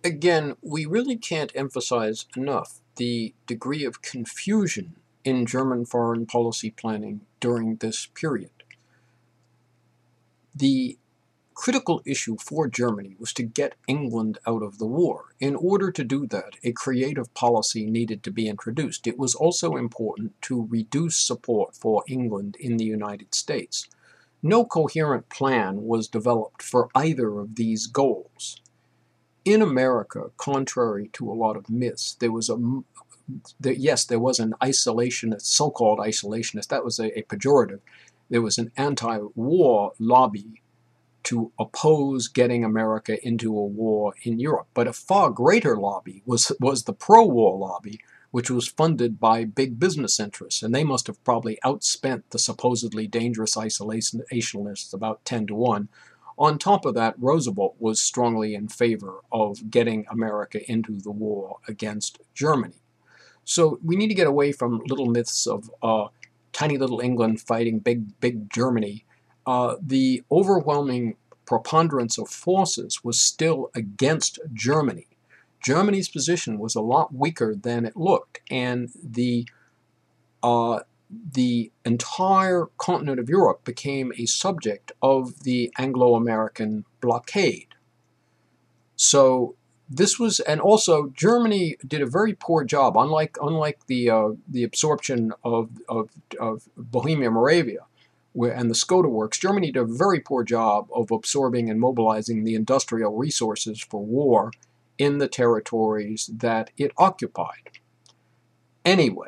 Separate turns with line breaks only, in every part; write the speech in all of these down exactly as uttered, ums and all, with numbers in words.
Again, we really can't emphasize enough the degree of confusion in German foreign policy planning during this period. The critical issue for Germany was to get England out of the war. In order to do that, a creative policy needed to be introduced. It was also important to reduce support for England in the United States. No coherent plan was developed for either of these goals. In America, contrary to a lot of myths, there was a, there, yes, there was an isolationist, so-called isolationist, that was a, a pejorative. There was an anti-war lobby to oppose getting America into a war in Europe. But a far greater lobby was, was the pro-war lobby, which was funded by big business interests, and they must have probably outspent the supposedly dangerous isolationists about ten to one. On top of that, Roosevelt was strongly in favor of getting America into the war against Germany. So we need to get away from little myths of uh, tiny little England fighting big, big Germany. Uh, the overwhelming preponderance of forces was still against Germany. Germany's position was a lot weaker than it looked, and the uh, the entire continent of Europe became a subject of the Anglo-American blockade. So this was, and also Germany did a very poor job, unlike unlike the uh, the absorption of, of, of Bohemia Moravia where, and the Skoda works. Germany did a very poor job of absorbing and mobilizing the industrial resources for war in the territories that it occupied. Anyway,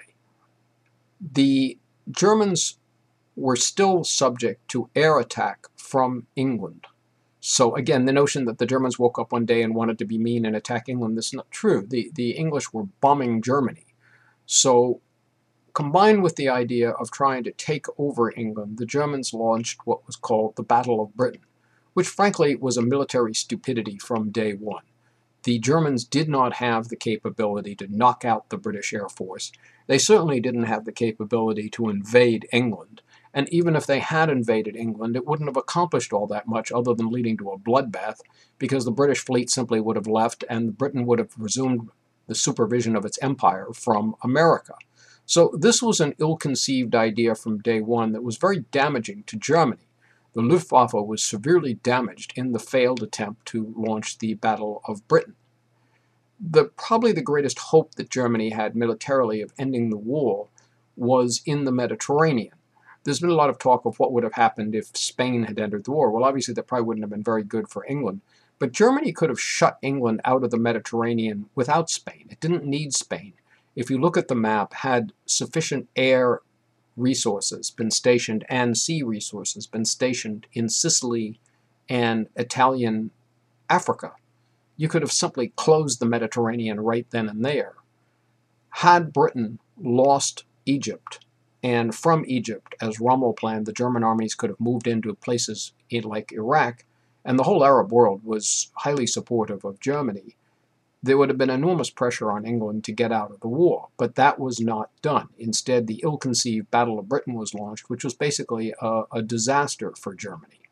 the Germans were still subject to air attack from England. So again, the notion that the Germans woke up one day and wanted to be mean and attack England, this is not true. The, the English were bombing Germany. So combined with the idea of trying to take over England, the Germans launched what was called the Battle of Britain, which frankly was a military stupidity from day one. The Germans did not have the capability to knock out the British Air Force. They certainly didn't have the capability to invade England. And even if they had invaded England, it wouldn't have accomplished all that much other than leading to a bloodbath, because the British fleet simply would have left and Britain would have resumed the supervision of its empire from America. So this was an ill-conceived idea from day one that was very damaging to Germany. The Luftwaffe was severely damaged in the failed attempt to launch the Battle of Britain. The, probably the greatest hope that Germany had militarily of ending the war was in the Mediterranean. There's been a lot of talk of what would have happened if Spain had entered the war. Well, obviously that probably wouldn't have been very good for England, but Germany could have shut England out of the Mediterranean without Spain. It didn't need Spain. If you look at the map, had sufficient air resources been stationed and sea resources been stationed in Sicily and Italian Africa, you could have simply closed the Mediterranean right then and there. Had Britain lost Egypt, and from Egypt, as Rommel planned, the German armies could have moved into places in, like Iraq, and the whole Arab world was highly supportive of Germany, there would have been enormous pressure on England to get out of the war, but that was not done. Instead, the ill-conceived Battle of Britain was launched, which was basically a, a disaster for Germany.